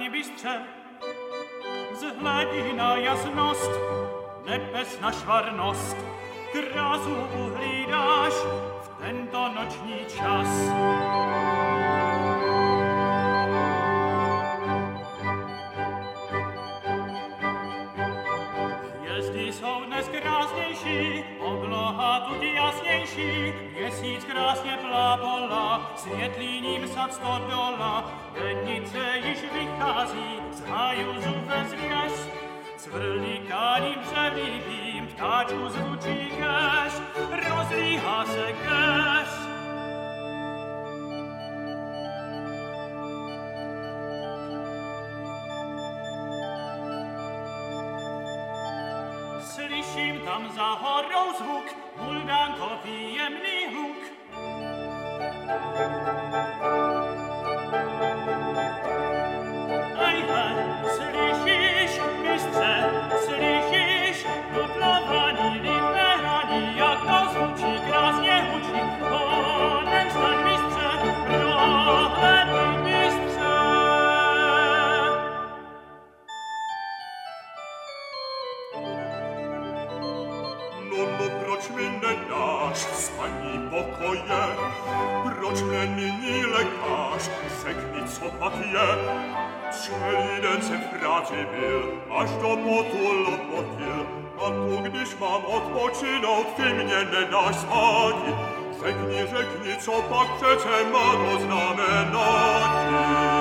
stań bystře, vzhledí na jasnost, nebes na švarnost, krásu uhlídáš v tento noční čas. Hvězdy jsou dnes krásnější, obloha tuď jasnější, měsíc krásně plápola, světlíním sad stodola, dennice již vychází, z háju zuve zvěř, cvrlikáním převlivým, ptáčku zvučí keř, rozlíhá se keř. Slyším tam za horou zvuk, buldánkový jemný hluk. Ejhle, slyšíš, mistře, slyšíš, dudlovaný, liberaný, jak to zvučí, krásně hučí, honem staň, mistře, prohlédni, mistře. No, proč mi nedáš spaní pokoje? Proč mě nyní lekáš? Řekni, co pak je. Celý den jsem v práci byl, až do potu lopotil. A tu, když mám odpočinout, ty mě nedáš spát. Řekni, co pak přece má to znamenat.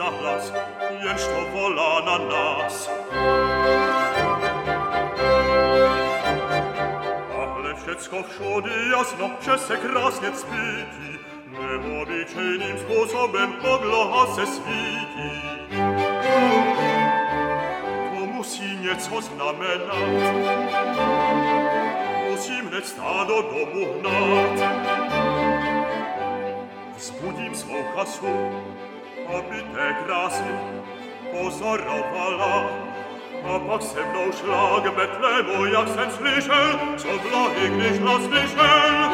nahlas, jenż to wola na nas. Ale wszystko wszudy jasno, że se krasnie cwiti, neobyčejnym sposobem obloha se svítí. To musí něco znamenat, musím hned stádo domu hnát. Vzbudím svou chasu, aby té krásy pozorovala. A pak se mnou šla k Betlému, jak jsem slyšel, co vlahy, když hlas slyšel.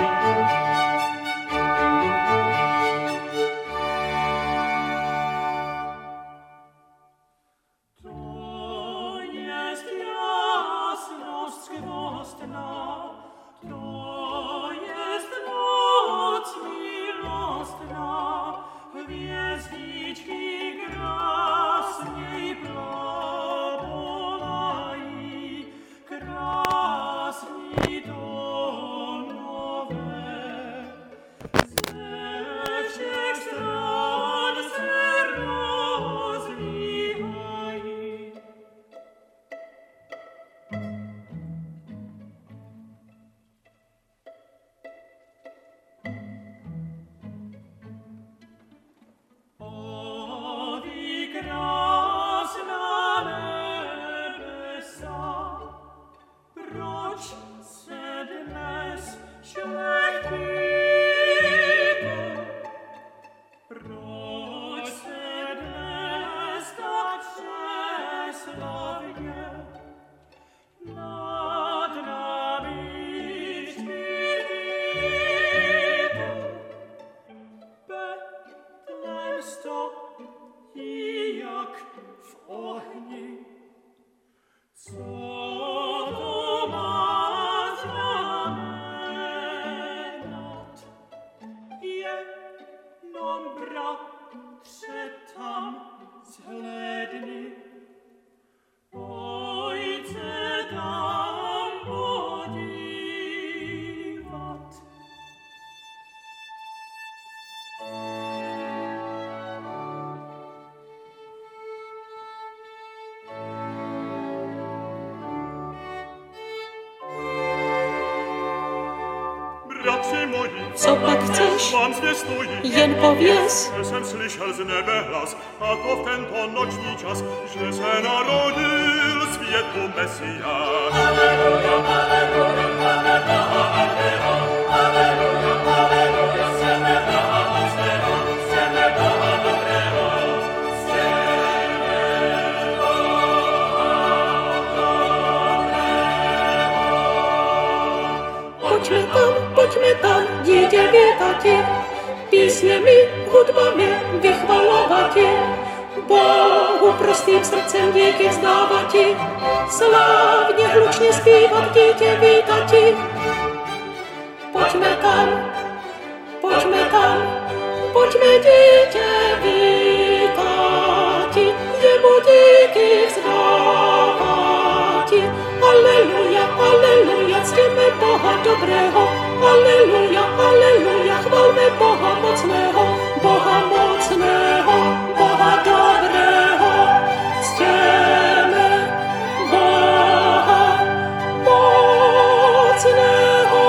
Co pak chceš? Jen pověz. Jsem slyšel z nebe hlas, a to v tento noční čas, že se narodil světu Mesiáš. Aleluja, aleluja, aleluja, aleluja, aleluja, seme Boha mocného, seme Boha dobrého, seme Boha dobrého. Pojďme tam, dítě vítati, písněmi, hudbami vychvalovati, Bohu prostým srdcem díky vzdávati, slávně hlučně zpívat, dítě vítati. Pojďme tam, pojďme dítě vítati, jemu díky vzdávati. Aleluja, aleluja, ctíme Boha dobrého, aleluja, aleluja, chvalme Boha mocného, Boha mocného, Boha dobrého, ctěme Boha mocného.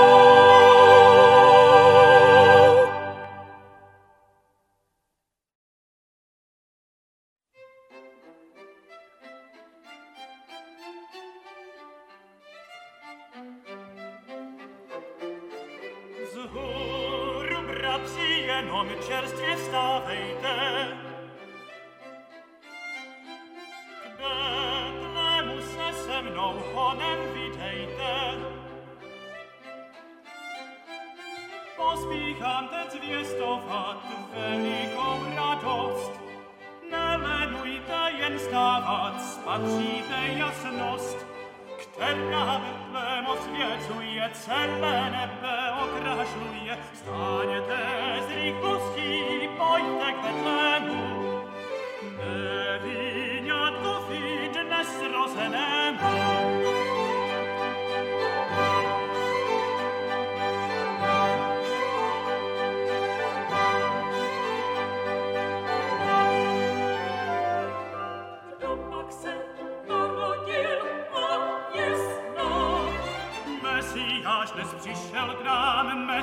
Vzhůru, bratři, jenom čerstvě vstávejte. K Betlému se mnou honem vydejte. Pospíchám teď zvěstovat velikou radost. Nelenujte jen stávat, spatříte jasnost, která Betlém osvěcuje, celé nebe okrašluje. Vstáněte z rychlostí, pojďte k Betlému, neviňátkovi dnes zrozenému.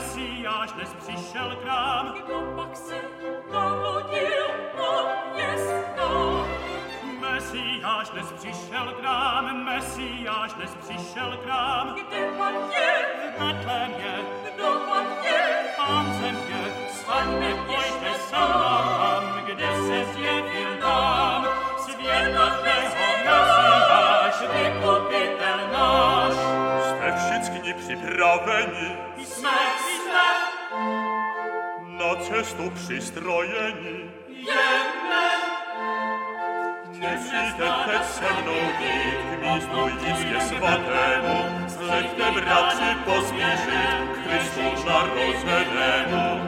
Mesíáš dnes přišel k nám. Kdo pak se narodil a jestá? Mesíáš dnes přišel k nám, Mesíáš dnes přišel k nám. Kde pak je? V Betlémě, Kdo pak je? Pán země, staňme, pojďte se nám, kde se zjevil nám. Světlatého Mesíáš, vykupitel náš. Jste všichni připraveni, Jsme na cestu přistrojeni. jdeme. Nesmíte teď se mnou jít k místu jistě svatému. Sleďte, bratři, pospíšit k Kristu narozenému.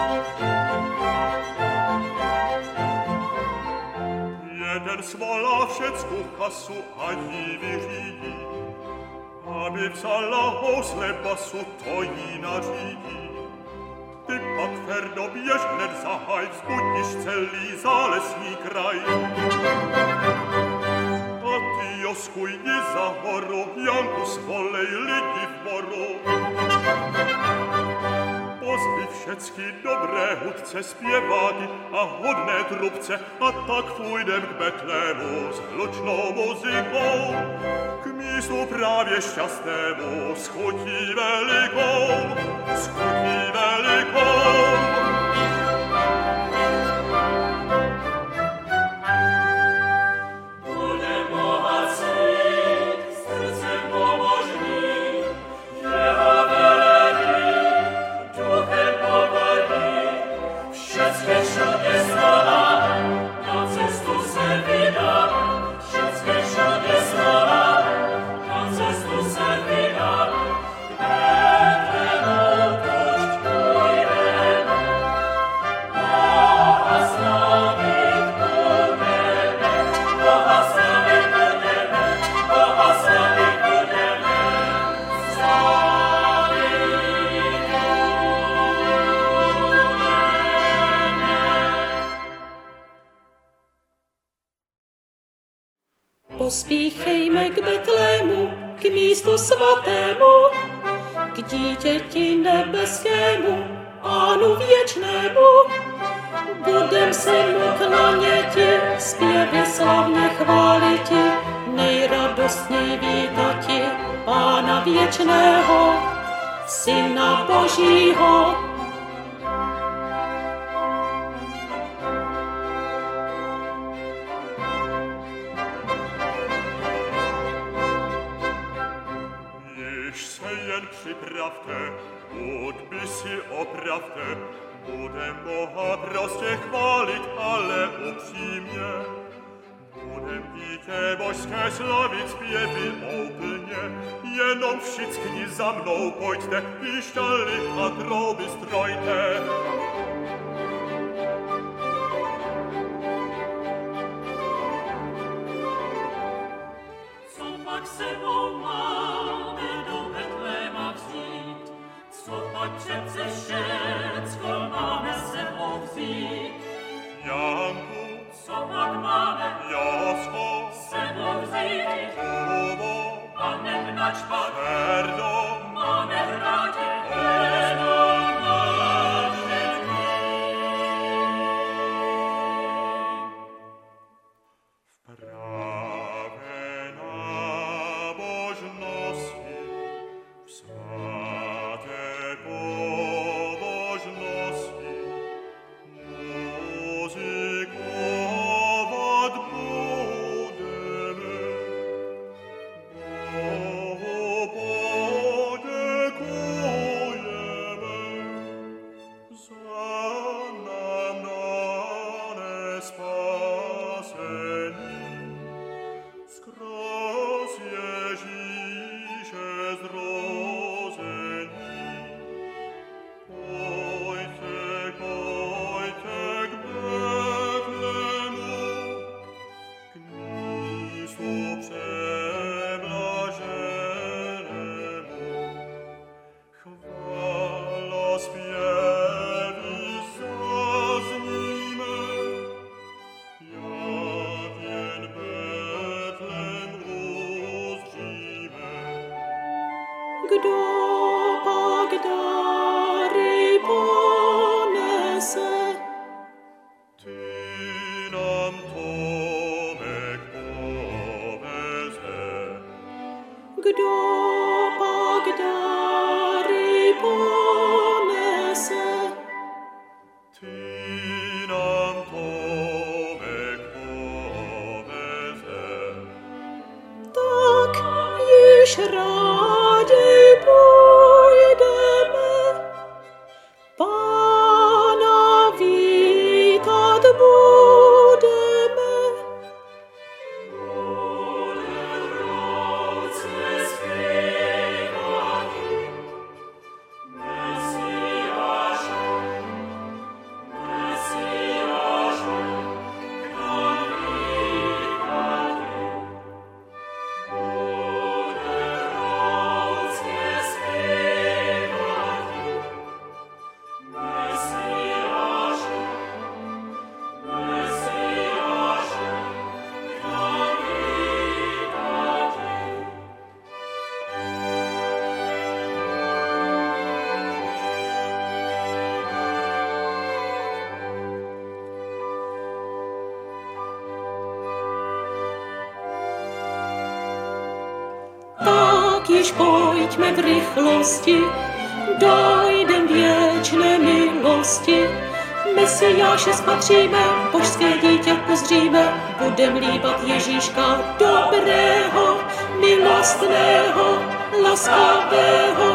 Jeden svolá všecku chasu a jí vyřídí, aby vzala housle basu, to jí nařídí. Ty pak, Ferdo, běž hned zahaj, vzbudíš celý zálesní kraj. A ty, Josku, jdi za horu, Janku, svolej lidi v boru. Pozvi všecky dobré hudce, zpěváky a hodné trubce, a tak půjdem k Betlému s hlučnou muzikou, k místu právě šťastnému, s chutí velikou, s chutí velikou. Bude bohatý, srdcem pobožný, jeho velení, duchem pokorný, všecky všude slova, na cestu se vydá, všecky všude slova, na cestu se vydá, k Betlému pušť půjdeme, Boha slavit budeme, Boha slavit budeme, Boha slavit budeme, Pospíchejme k Betlému, k místu svatému, k dítěti nebeskému, Pánu věčnému. Budem se mu klaněti, zpěvy slavně chváliti, nejradostněj vítati, Pána věčného, Syna Božího. Již se jen připravte, hudby si opravte, budem Boha prostě chválit, ale upřímně. Budem dítě božské slavit zpěvy úplně, jenom všichni za mnou pojďte, píšťaly a trouby strojte. Co pak sebou máme do Betléma vzít? Co pak přece všecko máme sebou vzít? Janku, Co pak máme Josko, sebou vzít? Kubo, A hned načpat Ferdo, máme v rádě jenom nářečky. Pravé nábožnosti, v svaté pobožnosti, muzikovat budeme, Bohu poděkujeme za nám dané spasení. Skroz Ježíše zrození, pojďte, pojďte k Betlému, k místu přeblaženému. Chvála zpěvy zazníme, jak jen Betlém uzříme. Kdo pak dar když rádi půjdeme, Pána vítat budeme. Tak již pojďme v rychlosti, dojdem věčné milosti. Mesiáše spatříme, božské dítě pozříme, budem líbat Ježíška dobrého, milostného, laskavého.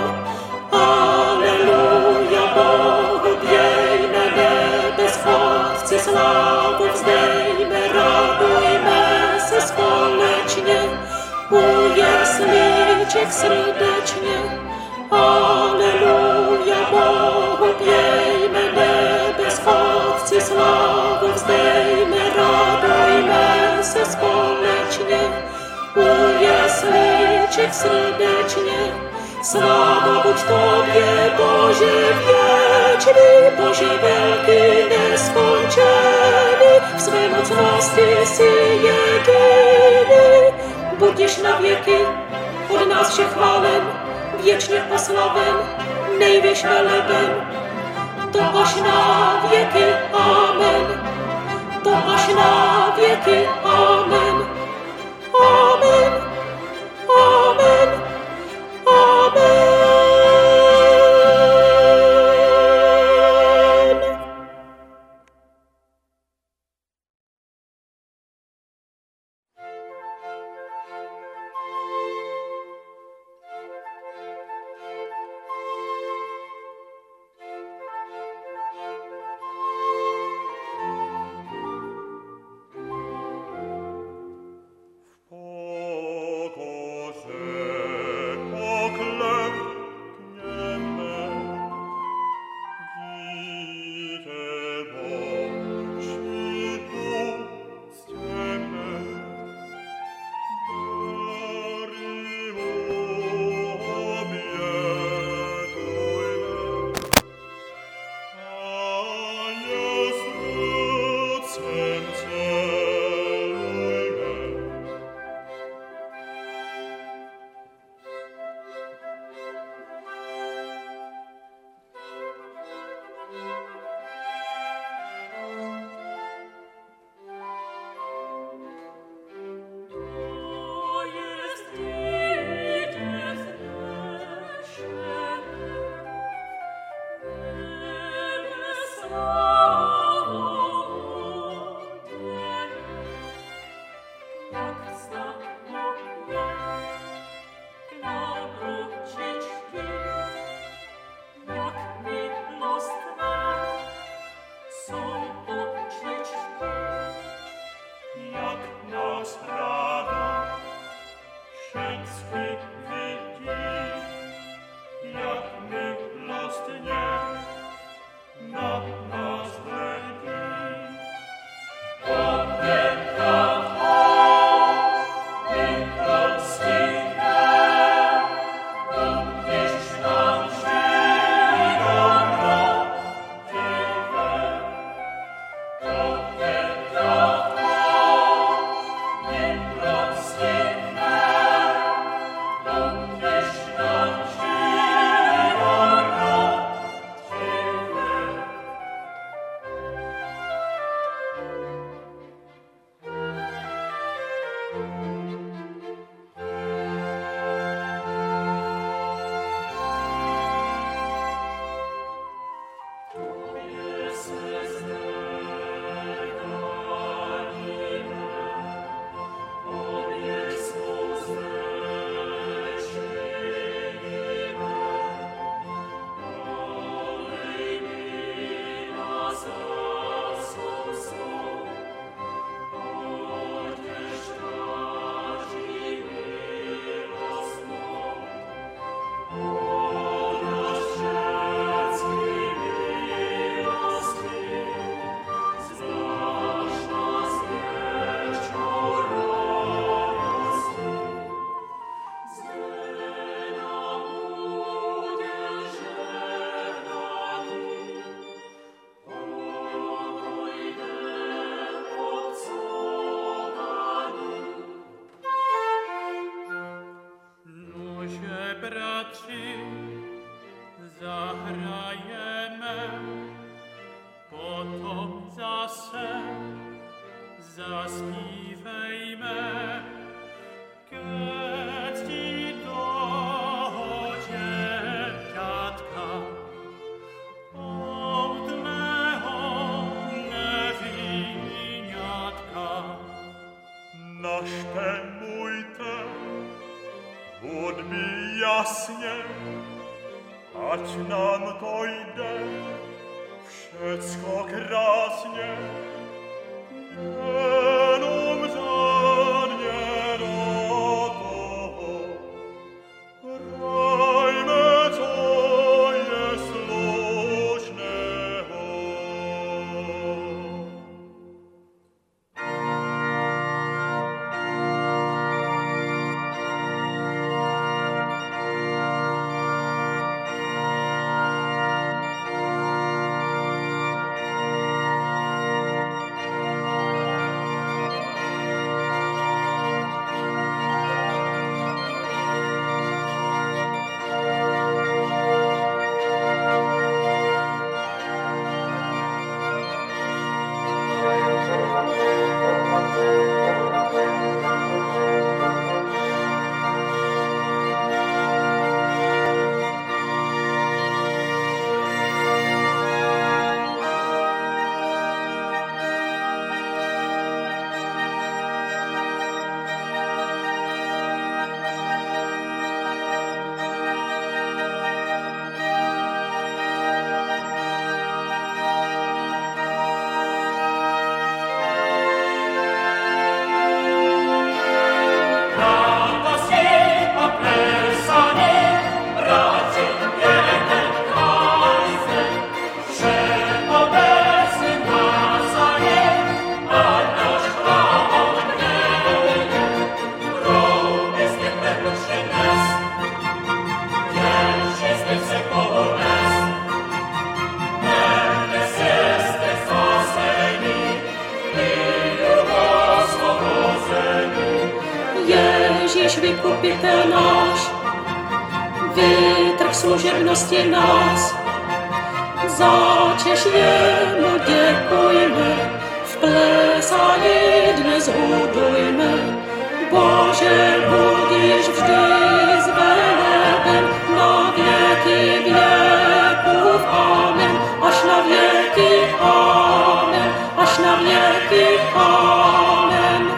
Aleluja, Bohu bějme, nebes chválci slávu vzdejme, radujme se společně, u jesliček srdečně. Aleluja, Bohu bějme, nebes chválci slávu vzdejme, radujme se společně, u jesliček srdečně. Sláva buď tobě, Bože věčný, Bože velký, neskončený, v své mocnosti jsi jediný. Budiš na věky od nás všech chválen, věčně oslaven, nejvyš veleben. To až na věky, amen. To až na věky, amen. Amen. Amen. Amen. braci, zahrajeme, potom zase zaspívejme ke cti toho děťatka, poutného neviňatka. Naštemujte hudby jasně, ať nám to jde všecko krásně, jenom řádně do toho. Hrajme, co je slušného. Ježíš, vykupitel náš, vytrh služebnosti nás, začež jemu děkujme, v plesání dnes hudujme. Bože, budíš vždy zveleben, na věky věkův, amen, až na věky, amen, až na věky, amen.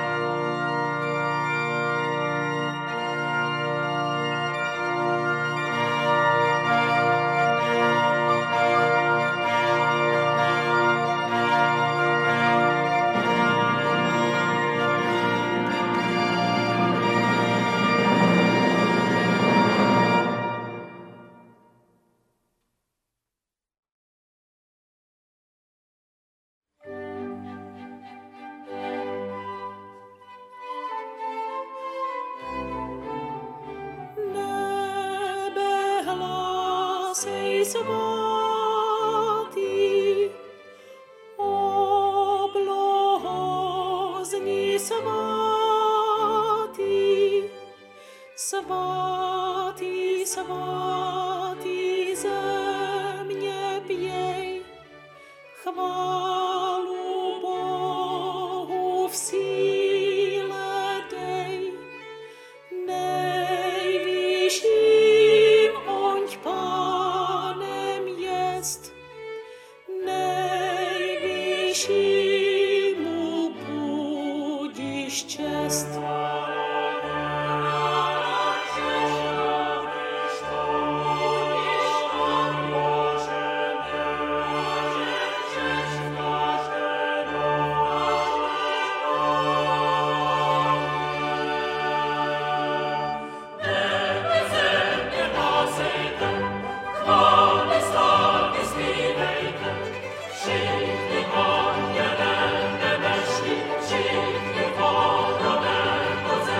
Svatý, oblohozní svatý, svatý, svatý, země pěj, chválu Bohu v síle dej, nejvyšším oňť Pánem jest, nejvyššímu budiš čest. Všichni anděle nebešní, všichni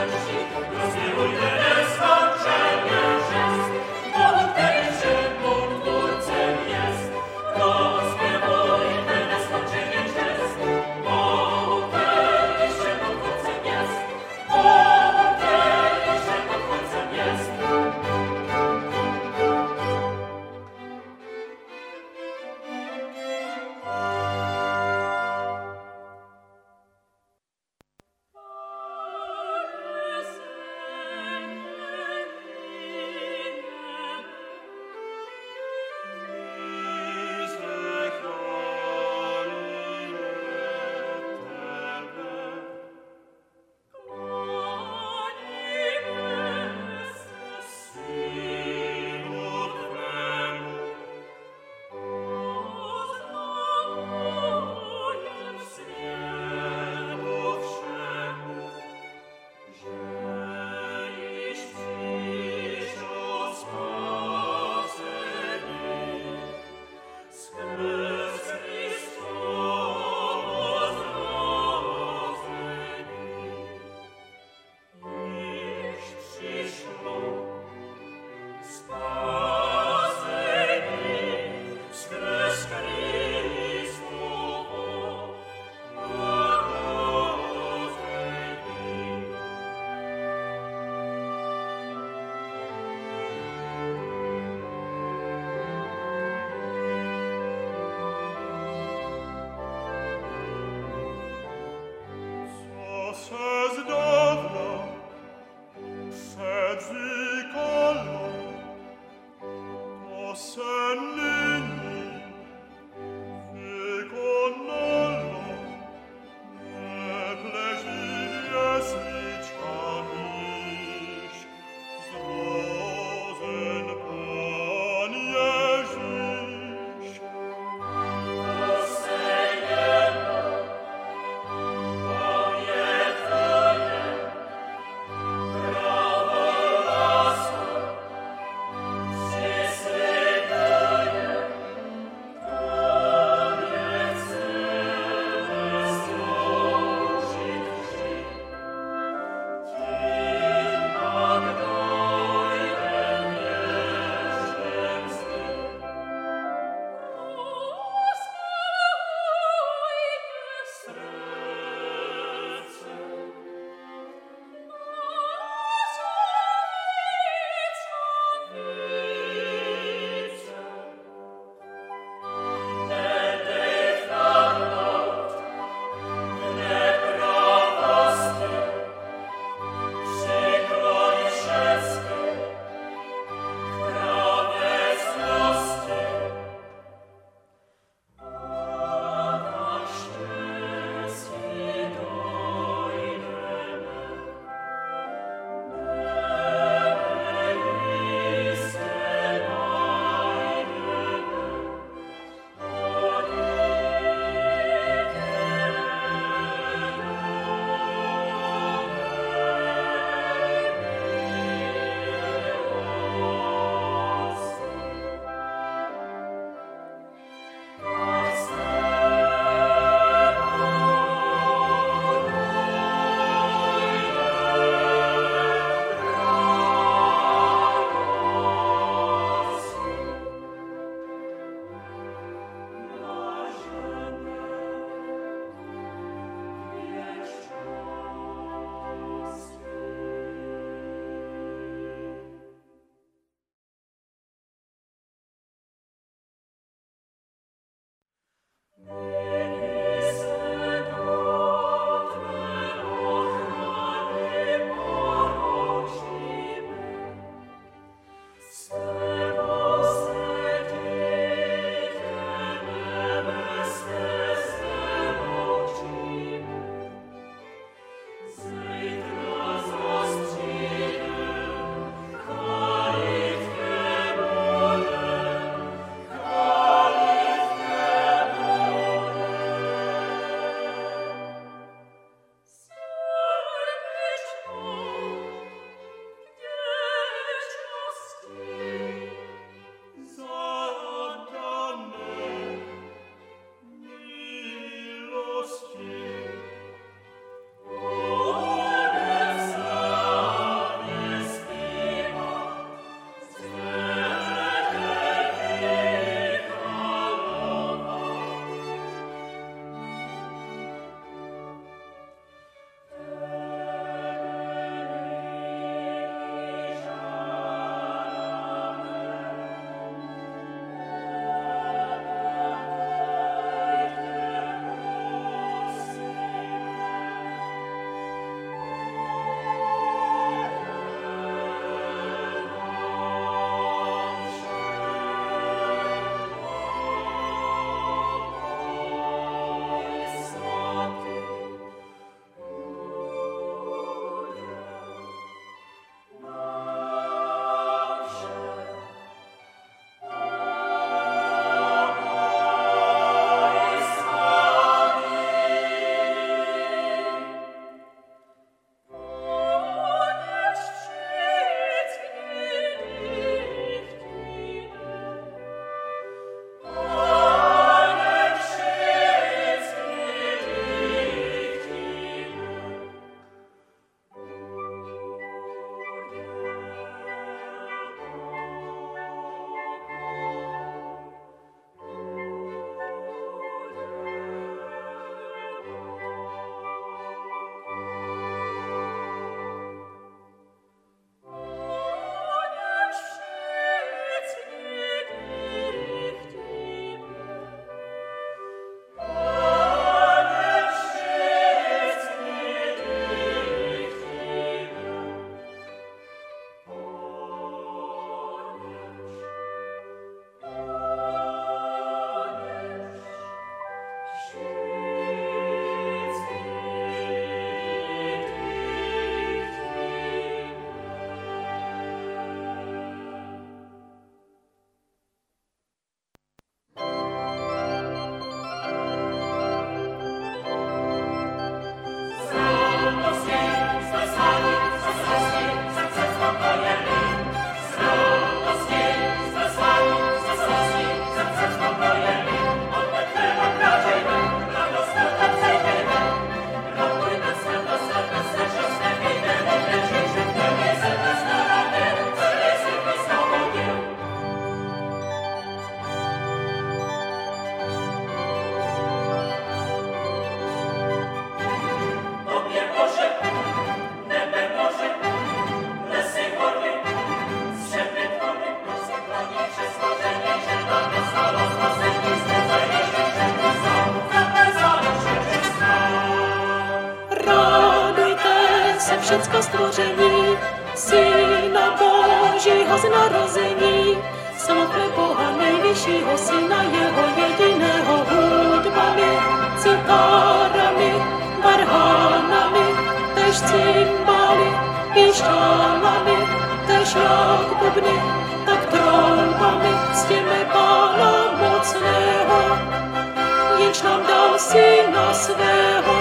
všecko stvoření, Syna Božího z narození, samotné Boha nejvyššího Syna, jeho jediného, hudbami, citárami, varhanami, tež cymbály, píšťalami, tež jak bubny, tak troubami, ctěme Pána mocného, jenž nám dal Syna svého.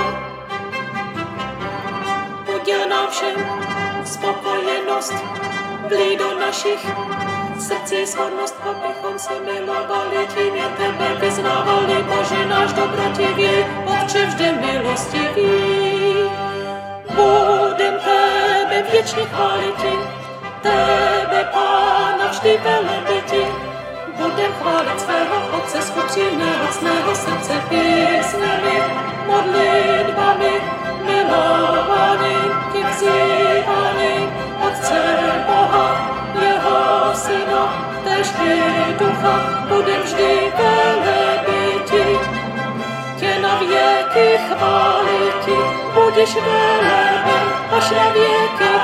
Uděl nám všem spokojenost, vlij do našich srdcí svornost, abychom se milovali, tím je tebe vyznávali, Bože náš dobrotivý, Otče vždy milostivý. Budem tebe věčně chváliti, tebe Pána vždy velebiti, budem chválit svého Otce z upřímného cného srdce písněmi, modlitbami, milovaným, tím vzývaným, Otce Boha, jeho Syna, též i Ducha, budem vždy velebiti. Tě na věky chváliti, budiš veleben až na věky